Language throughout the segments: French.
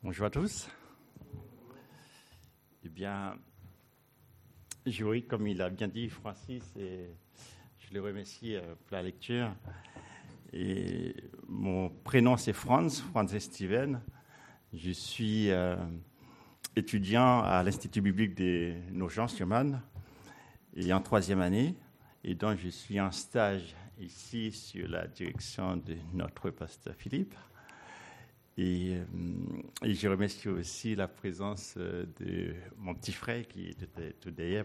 Bonjour à tous. Eh bien, oui, comme il a bien dit Francis, et je le remercie pour la lecture. Et mon prénom c'est Franz Steven. Je suis étudiant à l'Institut biblique de Nogent-sur-Marne et en 3e année. Et donc je suis en stage ici sur la direction de notre pasteur Philippe. Et je remercie aussi la présence de mon petit frère qui était tout derrière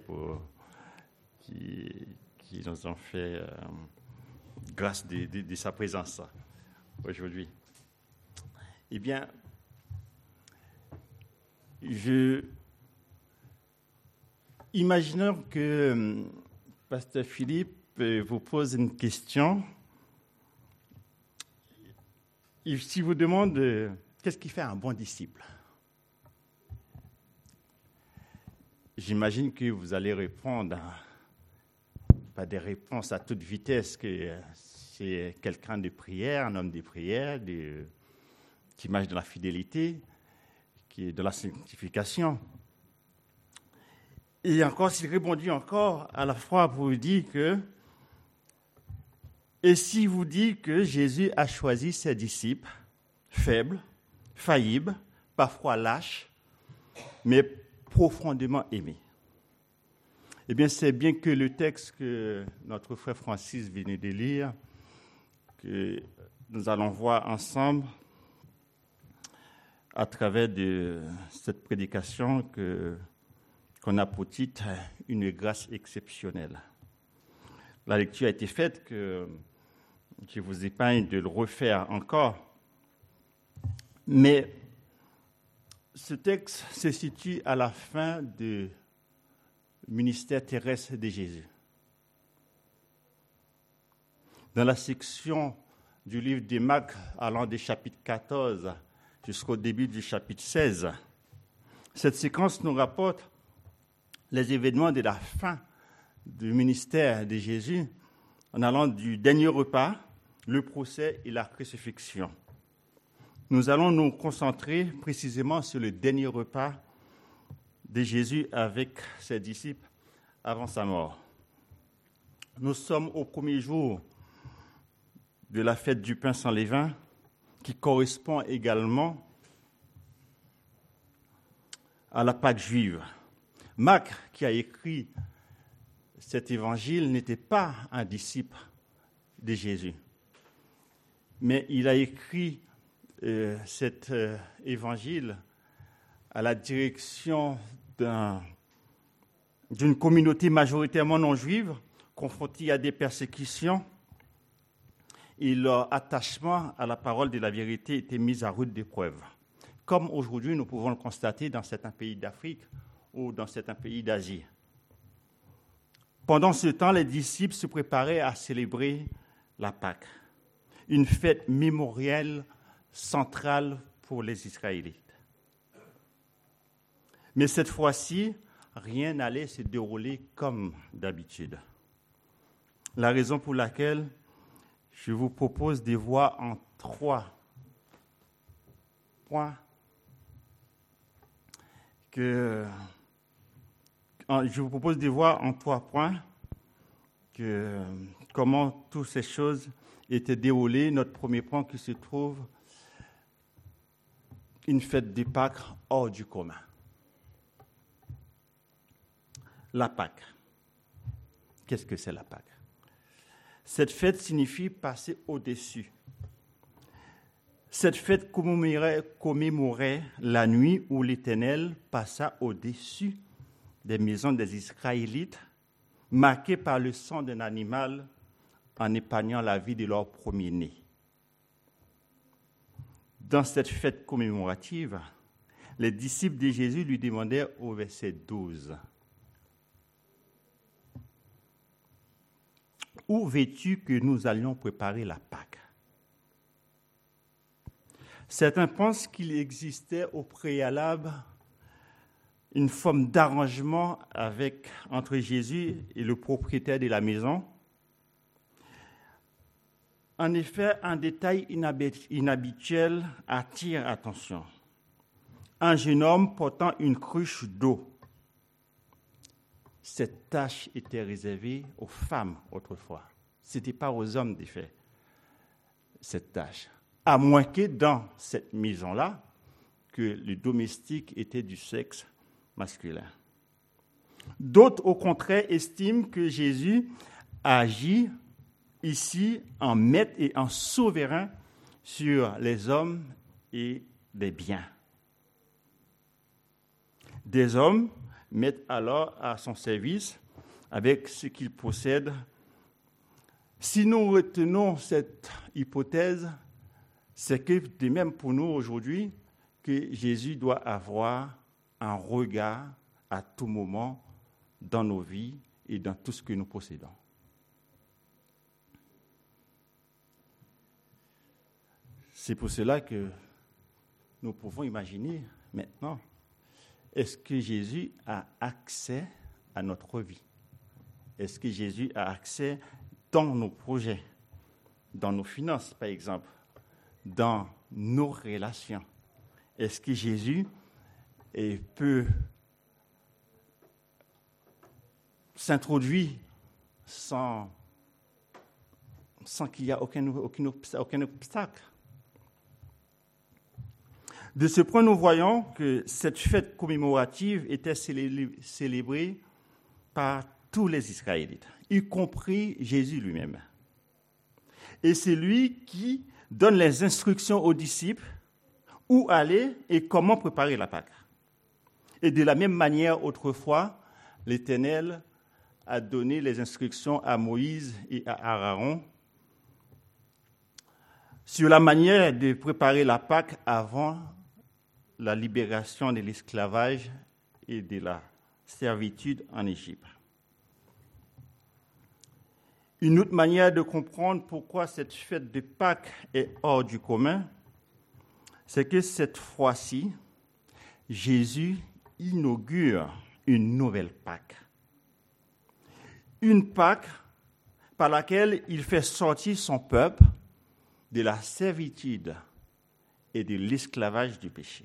qui nous ont fait grâce de sa présence aujourd'hui. Eh bien, imaginons que pasteur Philippe vous pose une question. Si vous demande qu'est-ce qui fait un bon disciple, j'imagine que vous allez répondre, pas des réponses à toute vitesse, que c'est quelqu'un de prière, un homme de prière, qui marche dans la fidélité, qui est dans la sanctification. Et encore, s'il répondit encore à la fois pour vous dire que, et si vous dit que Jésus a choisi ses disciples faibles, faillibles, parfois lâches, mais profondément aimés. Eh bien, c'est bien que le texte que notre frère Francis venait de lire, que nous allons voir ensemble à travers de cette prédication qu'on a pour titre « Une grâce exceptionnelle ». La lecture a été faite, que je vous épargne de le refaire encore. Mais ce texte se situe à la fin du ministère terrestre de Jésus. Dans la section du livre de Marc, allant du chapitre 14 jusqu'au début du chapitre 16, cette séquence nous rapporte les événements de la fin du ministère de Jésus, en allant du dernier repas, le procès et la crucifixion. Nous allons nous concentrer précisément sur le dernier repas de Jésus avec ses disciples avant sa mort. Nous sommes au premier jour de la fête du pain sans levain, qui correspond également à la Pâque juive. Marc, qui a écrit cet évangile, n'était pas un disciple de Jésus, mais il a écrit cet évangile à la direction d'une communauté majoritairement non juive, confrontée à des persécutions, et leur attachement à la parole de la vérité était mis à rude épreuve. Comme aujourd'hui, nous pouvons le constater dans certains pays d'Afrique ou dans certains pays d'Asie. Pendant ce temps, les disciples se préparaient à célébrer la Pâque, une fête mémorielle centrale pour les Israélites. Mais cette fois-ci, rien n'allait se dérouler comme d'habitude. La raison pour laquelle je vous propose de voir en 3 points comment toutes ces choses étaient déroulées. Notre premier point qui se trouve une fête de Pâques hors du commun. La Pâque. Qu'est-ce que c'est la Pâque? Cette fête signifie passer au-dessus. Cette fête commémorait la nuit où l'Éternel passa au-dessus des maisons des Israélites, marquées par le sang d'un animal en épargnant la vie de leur premier-né. Dans cette fête commémorative, les disciples de Jésus lui demandèrent au verset 12 « Où veux-tu que nous allions préparer la Pâque ?» Certains pensent qu'il existait au préalable une forme d'arrangement entre Jésus et le propriétaire de la maison. En effet, un détail inhabituel attire attention. un jeune homme portant une cruche d'eau. Cette tâche était réservée aux femmes autrefois. Ce n'était pas aux hommes de faire cette tâche. À moins que dans cette maison-là, que le domestique était du sexe masculin. D'autres, au contraire, estiment que Jésus agit ici en maître et en souverain sur les hommes et les biens. Des hommes mettent alors à son service avec ce qu'ils possèdent. Si nous retenons cette hypothèse, c'est que de même pour nous aujourd'hui, que Jésus doit avoir un regard à tout moment dans nos vies et dans tout ce que nous possédons. C'est pour cela que nous pouvons imaginer maintenant, est-ce que Jésus a accès à notre vie? Est-ce que Jésus a accès dans nos projets, dans nos finances, par exemple, dans nos relations? Est-ce que Jésus peut s'introduire sans qu'il y ait aucun obstacle? De ce point, nous voyons que cette fête commémorative était célébrée par tous les Israélites, y compris Jésus lui-même. Et c'est lui qui donne les instructions aux disciples où aller et comment préparer la Pâque. Et de la même manière, autrefois, l'Éternel a donné les instructions à Moïse et à Aaron sur la manière de préparer la Pâque avant la libération de l'esclavage et de la servitude en Égypte. Une autre manière de comprendre pourquoi cette fête de Pâques est hors du commun, c'est que cette fois-ci, Jésus inaugure une nouvelle Pâque. Une Pâque par laquelle il fait sortir son peuple de la servitude et de l'esclavage du péché.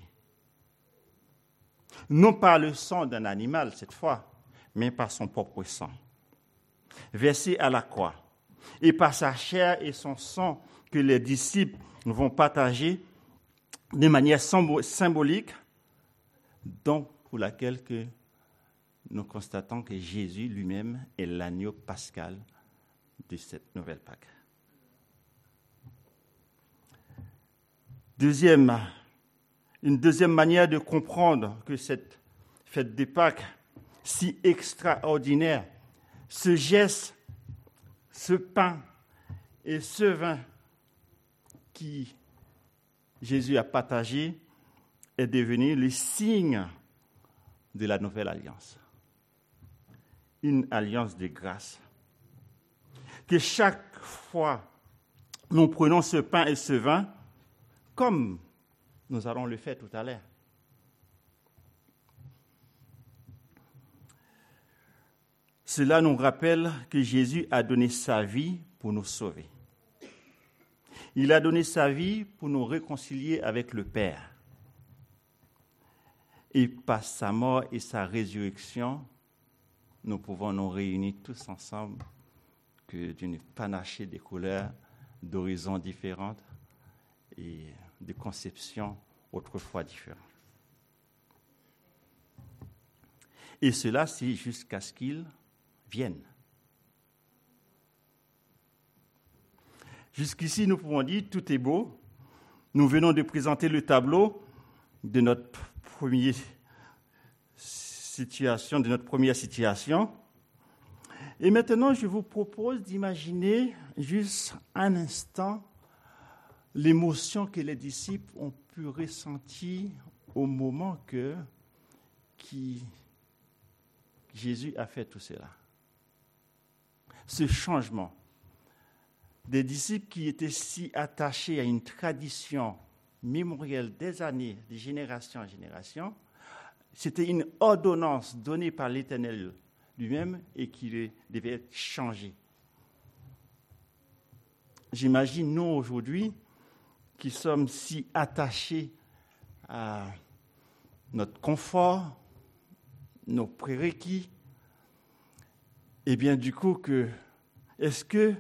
Non par le sang d'un animal cette fois, mais par son propre sang, versé à la croix, et par sa chair et son sang que les disciples vont partager de manière symbolique, donc pour laquelle que nous constatons que Jésus lui-même est l'agneau pascal de cette nouvelle Pâque. Une deuxième manière de comprendre que cette fête de Pâques, si extraordinaire, ce geste, ce pain et ce vin qui Jésus a partagé est devenu le signe de la nouvelle alliance. Une alliance de grâce. Que chaque fois nous prenons ce pain et ce vin, comme nous allons le faire tout à l'heure. Cela nous rappelle que Jésus a donné sa vie pour nous sauver. Il a donné sa vie pour nous réconcilier avec le Père. Et par sa mort et sa résurrection, nous pouvons nous réunir tous ensemble que d'une panachée de couleurs, d'horizons différentes et de conceptions autrefois différentes. Et cela, c'est jusqu'à ce qu'ils viennent. Jusqu'ici, nous pouvons dire tout est beau. Nous venons de présenter le tableau de notre première situation. Et maintenant, je vous propose d'imaginer juste un instant l'émotion que les disciples ont pu ressentir au moment que Jésus a fait tout cela. Ce changement. Des disciples qui étaient si attachés à une tradition mémorielle des années, de génération en génération, c'était une ordonnance donnée par l'Éternel lui-même et qui devait être changée. J'imagine nous aujourd'hui qui sommes si attachés à notre confort, nos prérequis. Eh bien, du coup, est-ce que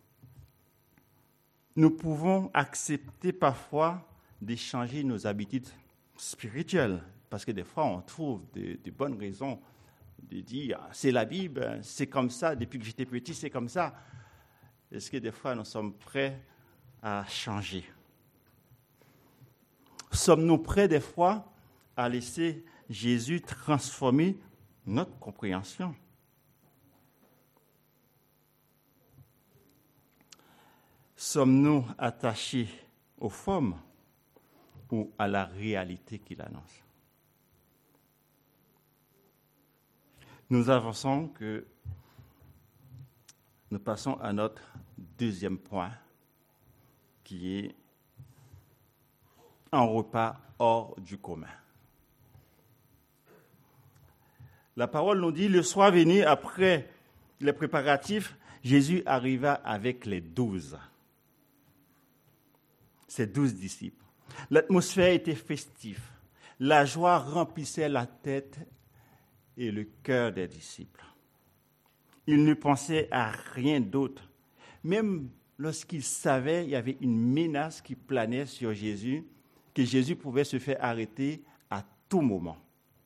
nous pouvons accepter parfois d'échanger nos habitudes spirituelles? Parce que des fois, on trouve de bonnes raisons de dire « c'est la Bible, c'est comme ça, depuis que j'étais petit, c'est comme ça ». Est-ce que des fois, nous sommes prêts à changer? Sommes-nous prêts des fois à laisser Jésus transformer notre compréhension? Sommes-nous attachés aux formes ou à la réalité qu'il annonce? Nous avançons que nous passons à notre deuxième point, qui est un repas hors du commun. La parole nous dit, le soir venu, après les préparatifs, Jésus arriva avec les 12. Ses 12 disciples. L'atmosphère était festive. La joie remplissait la tête et le cœur des disciples. Ils ne pensaient à rien d'autre. Même lorsqu'ils savaient qu'il y avait une menace qui planait sur Jésus, que Jésus pouvait se faire arrêter à tout moment.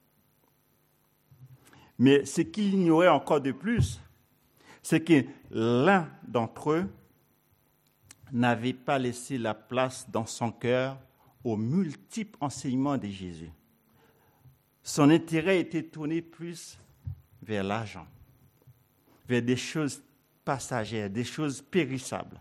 Mais ce qu'ils ignoraient encore de plus, c'est que l'un d'entre eux n'avait pas laissé la place dans son cœur aux multiples enseignements de Jésus. Son intérêt était tourné plus vers l'argent, vers des choses passagères, des choses périssables.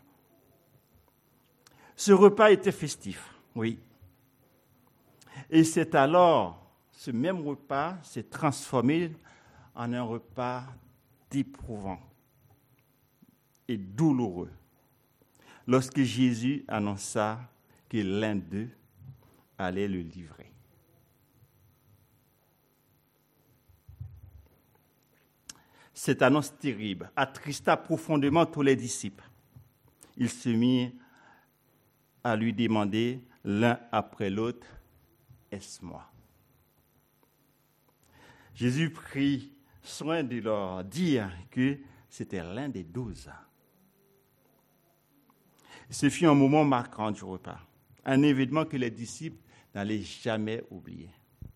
Ce repas était festif, oui. Et c'est alors, ce même repas s'est transformé en un repas éprouvant et douloureux lorsque Jésus annonça que l'un d'eux allait le livrer. Cette annonce terrible attrista profondément tous les disciples. Ils se mirent à lui demander l'un après l'autre, « Est-ce moi ?» Jésus prit soin de leur dire que c'était l'un des 12. Ce fut un moment marquant du repas, un événement que les disciples n'allaient jamais oublier.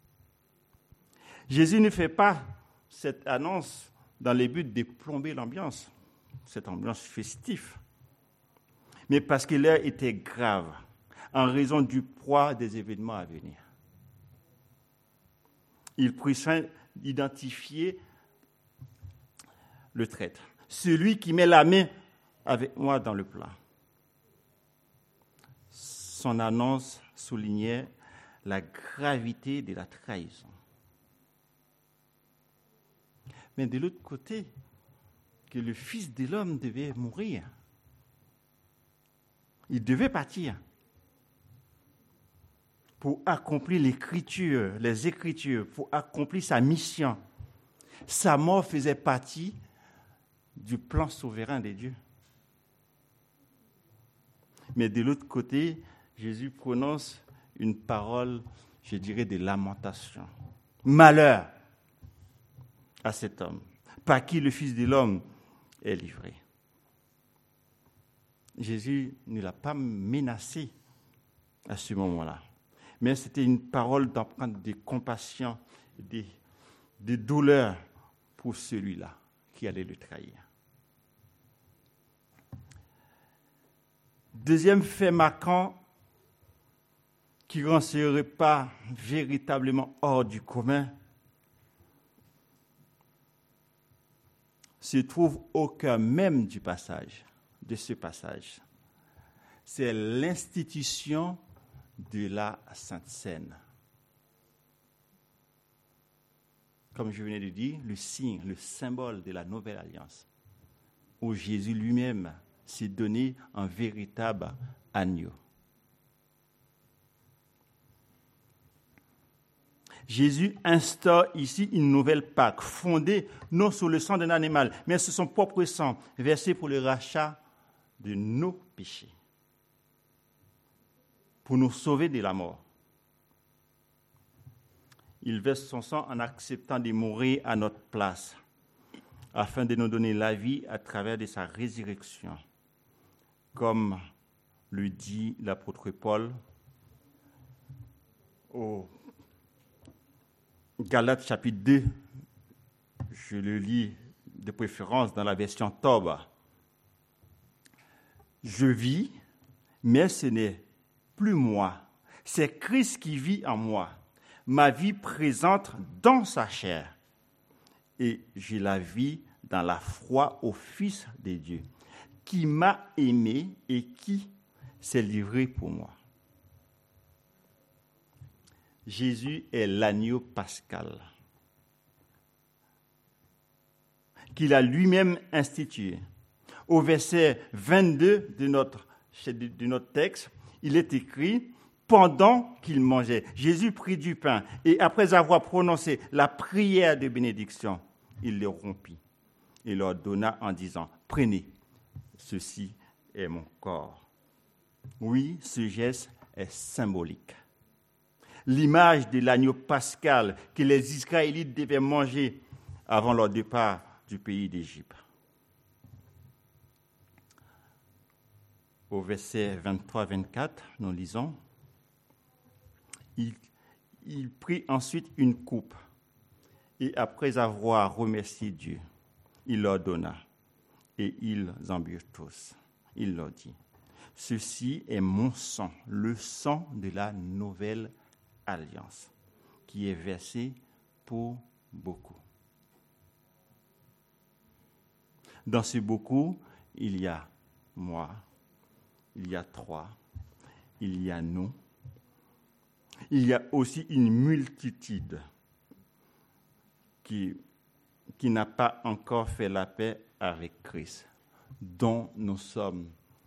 Jésus ne fait pas cette annonce dans le but de plomber l'ambiance, cette ambiance festive, mais parce que l'heure était grave, en raison du poids des événements à venir. Il prit soin d'identifier le traître, celui qui met la main avec moi dans le plat. Son annonce soulignait la gravité de la trahison. Mais de l'autre côté, que le Fils de l'homme devait mourir. Il devait partir pour accomplir les Écritures, pour accomplir sa mission. Sa mort faisait partie du plan souverain de Dieu. Mais de l'autre côté, Jésus prononce une parole, je dirais, de lamentation. Malheur à cet homme, par qui le Fils de l'homme est livré. Jésus ne l'a pas menacé à ce moment-là, mais c'était une parole d'empreinte de compassion, de douleur pour celui-là qui allait le trahir. Deuxième fait marquant qui rend ce repas véritablement hors du commun se trouve au cœur même de ce passage. C'est l'institution de la Sainte Seine. Comme je venais de dire, le signe, le symbole de la nouvelle alliance, où Jésus lui-même s'est donné un véritable agneau. Jésus instaure ici une nouvelle Pâque, fondée non sur le sang d'un animal, mais sur son propre sang, versé pour le rachat de nos péchés, pour nous sauver de la mort. Il verse son sang en acceptant de mourir à notre place, afin de nous donner la vie à travers de sa résurrection. Comme le dit l'apôtre Paul au Galates chapitre 2, je le lis de préférence dans la version Toba. Je vis, mais ce n'est plus moi, c'est Christ qui vit en moi, ma vie présente dans sa chair. Et j'ai la vie dans la foi au Fils de Dieu, qui m'a aimé et qui s'est livré pour moi. Jésus est l'agneau pascal qu'il a lui-même institué. Au verset 22 de notre texte, il est écrit « Pendant qu'il mangeait, Jésus prit du pain et après avoir prononcé la prière de bénédiction, il le rompit et leur donna en disant « Prenez, ceci est mon corps. » Oui, ce geste est symbolique. L'image de l'agneau pascal que les Israélites devaient manger avant leur départ du pays d'Égypte. Au verset 23-24, nous lisons « Il prit ensuite une coupe et après avoir remercié Dieu, il leur donna et ils en burent tous. Il leur dit « Ceci est mon sang, le sang de la nouvelle alliance, qui est versé pour beaucoup. » Dans ce beaucoup, il y a moi, il y a toi, il y a nous. Il y a aussi une multitude qui n'a pas encore fait la paix avec Christ, dont nous sommes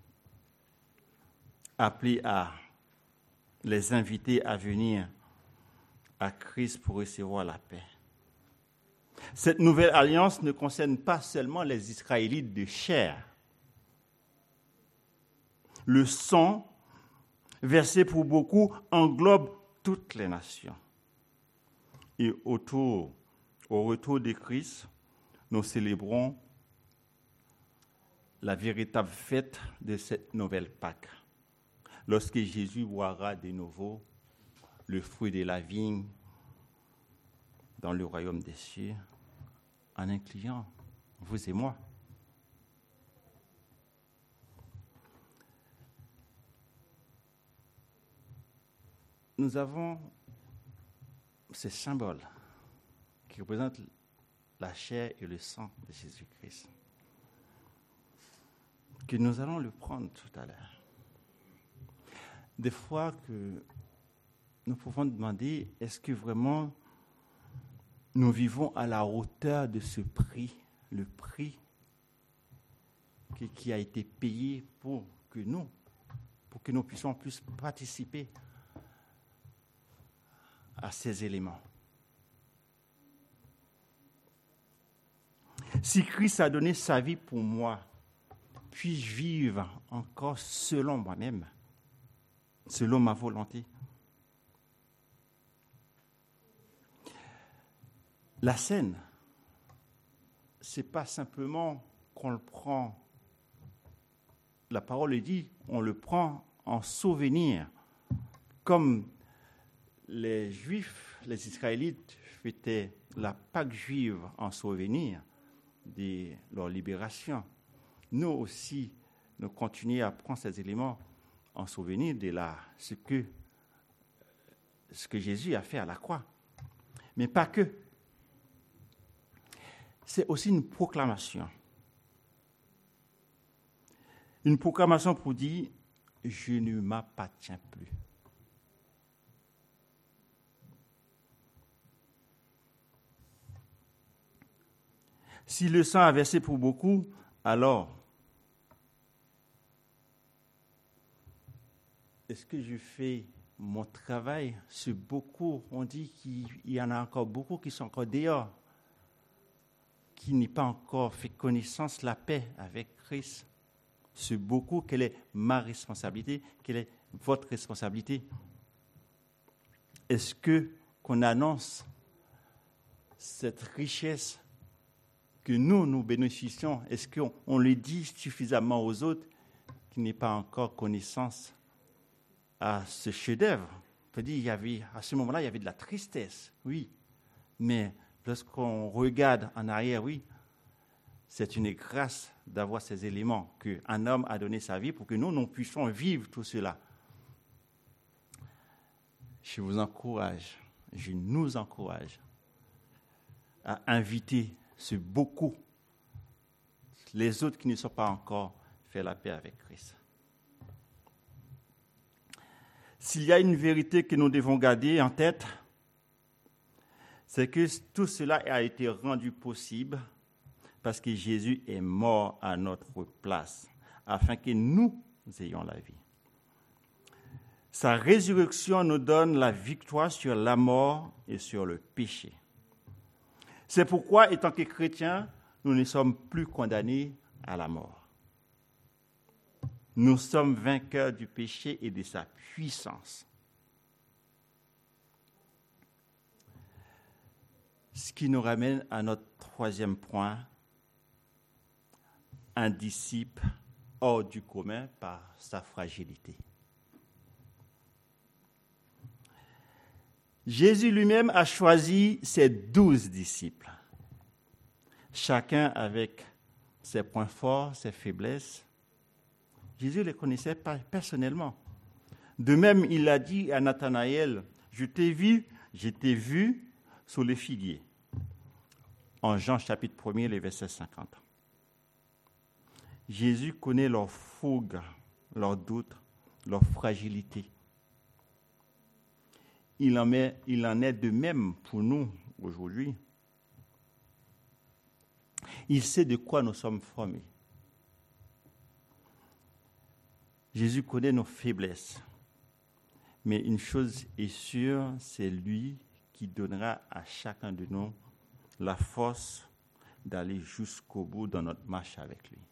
appelés à les inviter à venir à Christ pour recevoir la paix. Cette nouvelle alliance ne concerne pas seulement les Israélites de chair. Le sang versé pour beaucoup englobe toutes les nations. Et au retour de Christ, nous célébrons la véritable fête de cette nouvelle Pâque, lorsque Jésus boira de nouveau le fruit de la vigne dans le royaume des cieux, en incluant vous et moi. Nous avons ces symboles qui représentent la chair et le sang de Jésus-Christ, que nous allons le prendre tout à l'heure. Des fois que nous pouvons demander, est-ce que vraiment nous vivons à la hauteur de ce prix, le prix qui a été payé pour que nous puissions plus participer à ces éléments. Si Christ a donné sa vie pour moi, puis-je vivre encore selon moi-même, selon ma volonté? La scène, ce n'est pas simplement qu'on le prend, la parole le dit, on le prend en souvenir, comme les Juifs, les Israélites fêtaient la Pâque juive en souvenir de leur libération. Nous aussi, nous continuons à prendre ces éléments en souvenir de ce que Jésus a fait à la croix. Mais pas que. C'est aussi une proclamation. Une proclamation pour dire « Je ne m'appartiens plus ». Si le sang a versé pour beaucoup, alors, est-ce que je fais mon travail? Ce beaucoup, on dit qu'il y en a encore beaucoup qui sont encore dehors, qui n'ont pas encore fait connaissance de la paix avec Christ. Ce beaucoup, quelle est ma responsabilité? Quelle est votre responsabilité? Est-ce que qu'on annonce cette richesse que nous bénéficions? Est-ce qu'on le dit suffisamment aux autres qui n'aient pas encore connaissance à ce chef-d'œuvre? On peut dire, à ce moment-là, il y avait de la tristesse, oui. Mais lorsqu'on regarde en arrière, oui, c'est une grâce d'avoir ces éléments qu'un homme a donné sa vie pour que nous puissions vivre tout cela. Je vous encourage, je nous encourage à inviter beaucoup les autres qui ne sont pas encore fait la paix avec Christ. S'il y a une vérité que nous devons garder en tête, c'est que tout cela a été rendu possible parce que Jésus est mort à notre place, afin que nous ayons la vie. Sa résurrection nous donne la victoire sur la mort et sur le péché. C'est pourquoi, étant que chrétiens, nous ne sommes plus condamnés à la mort. Nous sommes vainqueurs du péché et de sa puissance. Ce qui nous ramène à notre troisième point, un disciple hors du commun par sa fragilité. Jésus lui-même a choisi ses 12 disciples, chacun avec ses points forts, ses faiblesses. Jésus les connaissait personnellement. De même, il a dit à Nathanaël, je t'ai vu sous les figuiers, en Jean chapitre 1er, le verset 50. Jésus connaît leurs fougues, leurs doutes, leurs fragilités. Il en est de même pour nous aujourd'hui. Il sait de quoi nous sommes formés. Jésus connaît nos faiblesses. Mais une chose est sûre, c'est lui qui donnera à chacun de nous la force d'aller jusqu'au bout dans notre marche avec lui.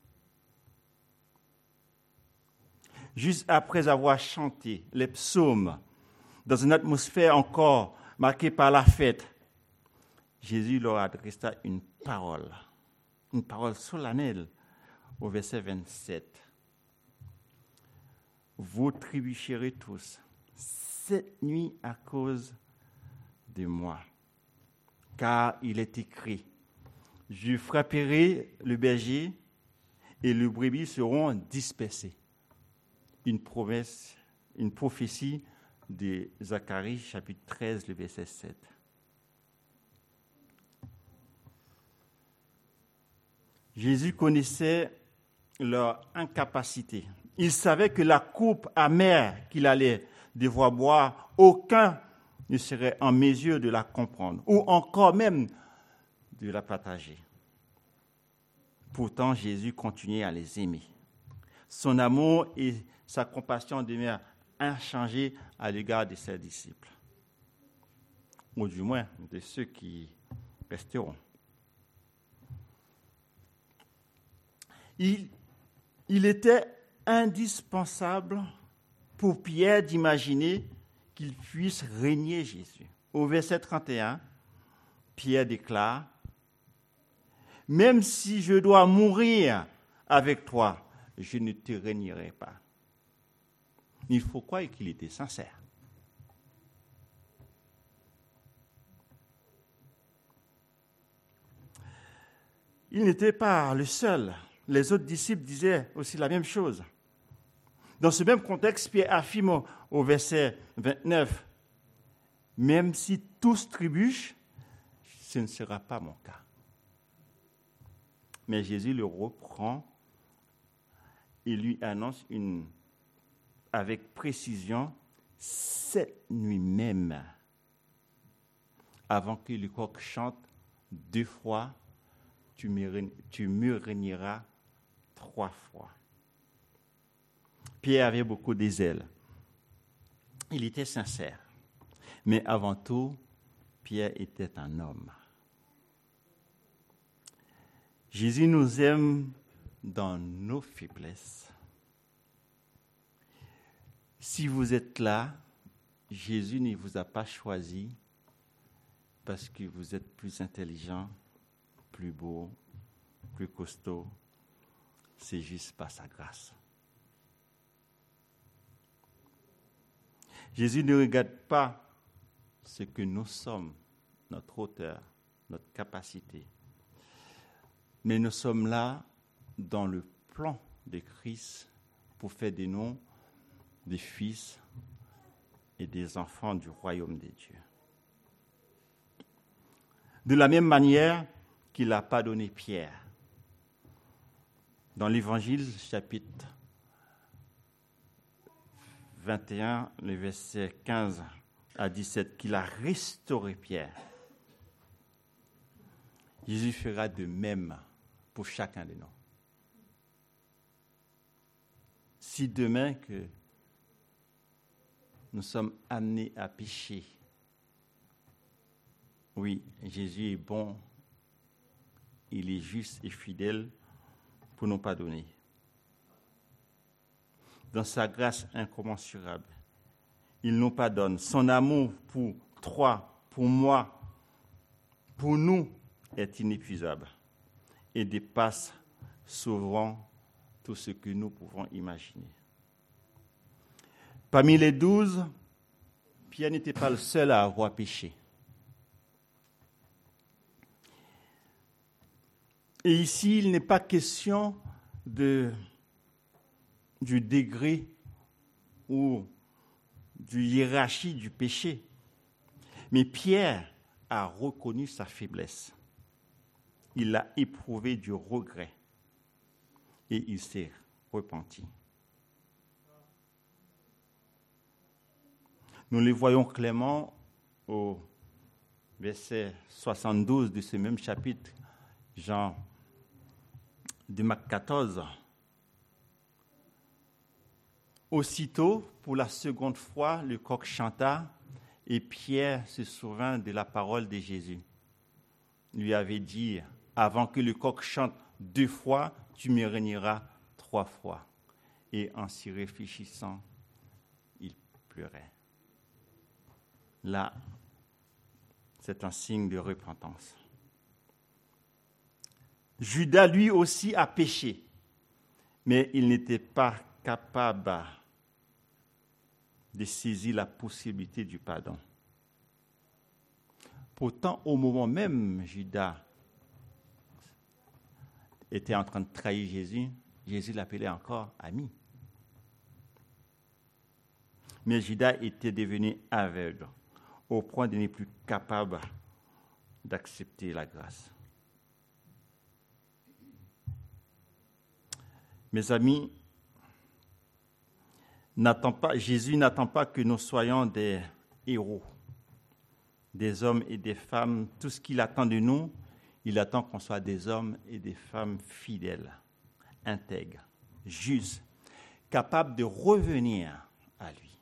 Juste après avoir chanté les psaumes, dans une atmosphère encore marquée par la fête, Jésus leur adressa une parole solennelle au verset 27. Vous trébucherez tous cette nuit à cause de moi, car il est écrit, je frapperai le berger et les brebis seront dispersées. Une prophétie de Zacharie, chapitre 13, le verset 7. Jésus connaissait leur incapacité. Il savait que la coupe amère qu'il allait devoir boire, aucun ne serait en mesure de la comprendre, ou encore même de la partager. Pourtant, Jésus continuait à les aimer. Son amour et sa compassion demeurent inchangés à l'égard de ses disciples, ou du moins de ceux qui resteront. Il était indispensable pour Pierre d'imaginer qu'il puisse régner Jésus. Au verset 31, Pierre déclare, « Même si je dois mourir avec toi, je ne te régnerai pas. » Il faut croire qu'il était sincère. Il n'était pas le seul. Les autres disciples disaient aussi la même chose. Dans ce même contexte, Pierre affirme au verset 29, « Même si tous trébuchent, ce ne sera pas mon cas. » Mais Jésus le reprend et lui annonce avec précision, cette nuit même, avant que le coq chante 2 fois, tu me régneras 3 fois. Pierre avait beaucoup de zèle. Il était sincère. Mais avant tout, Pierre était un homme. Jésus nous aime dans nos faiblesses. Si vous êtes là, Jésus ne vous a pas choisi parce que vous êtes plus intelligent, plus beau, plus costaud. C'est juste par sa grâce. Jésus ne regarde pas ce que nous sommes, notre hauteur, notre capacité. Mais nous sommes là dans le plan de Christ pour faire de nous des fils et des enfants du royaume des dieux. De la même manière qu'il a pardonné Pierre. Dans l'Évangile, chapitre 21, le verset 15 à 17, qu'il a restauré Pierre. Jésus fera de même pour chacun de nous. Si demain que nous sommes amenés à pécher, oui, Jésus est bon, il est juste et fidèle pour nous pardonner. Dans sa grâce incommensurable, il nous pardonne. Son amour pour toi, pour moi, pour nous est inépuisable et dépasse souvent tout ce que nous pouvons imaginer. Parmi les 12, Pierre n'était pas le seul à avoir péché. Et ici, il n'est pas question du degré ou du hiérarchie du péché. Mais Pierre a reconnu sa faiblesse. Il a éprouvé du regret et il s'est repenti. Nous le voyons clairement au verset 72 de ce même chapitre, de Marc 14. Aussitôt, pour la seconde fois, le coq chanta et Pierre se souvint de la parole de Jésus. Il lui avait dit, avant que le coq chante 2 fois, tu me régneras 3 fois. Et en s'y réfléchissant, il pleurait. Là, c'est un signe de repentance. Judas, lui aussi, a péché, mais il n'était pas capable de saisir la possibilité du pardon. Pourtant, au moment même, Judas était en train de trahir Jésus. Jésus l'appelait encore ami. Mais Judas était devenu aveugle, au point de ne plus capable d'accepter la grâce. Mes amis, Jésus n'attend pas que nous soyons des héros, des hommes et des femmes. Tout ce qu'il attend de nous, il attend qu'on soit des hommes et des femmes fidèles, intègres, justes, capables de revenir à lui,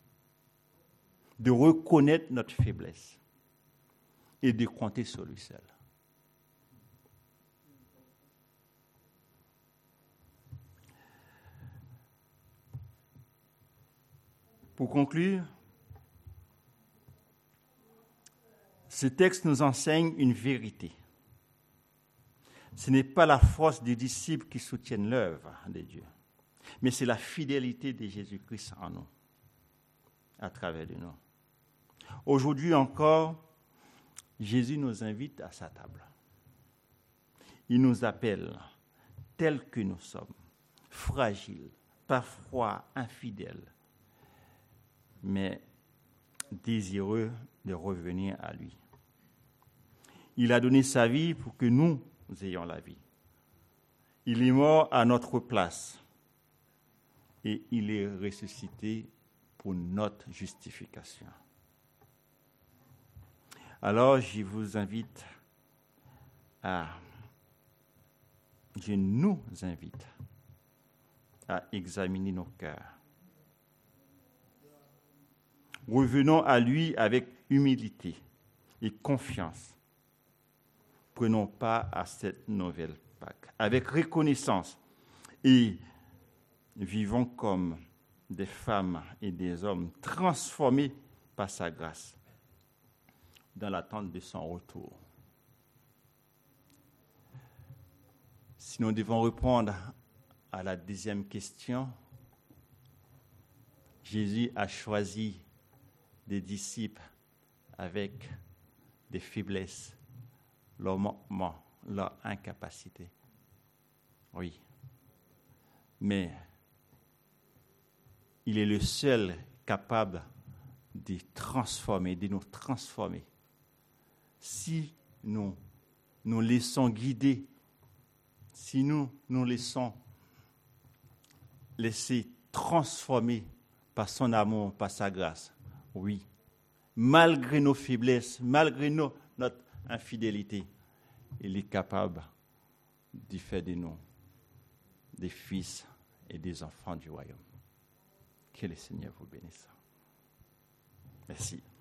de reconnaître notre faiblesse et de compter sur lui seul. Pour conclure, ce texte nous enseigne une vérité. Ce n'est pas la force des disciples qui soutiennent l'œuvre de Dieu, mais c'est la fidélité de Jésus-Christ en nous, à travers de nous. Aujourd'hui encore, Jésus nous invite à sa table. Il nous appelle tels que nous sommes, fragiles, parfois infidèles, mais désireux de revenir à lui. Il a donné sa vie pour que nous ayons la vie. Il est mort à notre place et il est ressuscité pour notre justification. Alors, je nous invite à examiner nos cœurs. Revenons à lui avec humilité et confiance. Prenons part à cette nouvelle Pâque avec reconnaissance et vivons comme des femmes et des hommes transformés par sa grâce, dans l'attente de son retour. Si nous devons répondre à la deuxième question, Jésus a choisi des disciples avec des faiblesses, leur manquement, leur incapacité. Oui. Mais il est le seul capable de nous transformer. Si nous nous laissons guider, si nous nous laisser transformer par son amour, par sa grâce, oui, malgré nos faiblesses, malgré notre infidélité, il est capable de faire de nous des fils et des enfants du royaume. Que le Seigneur vous bénisse. Merci.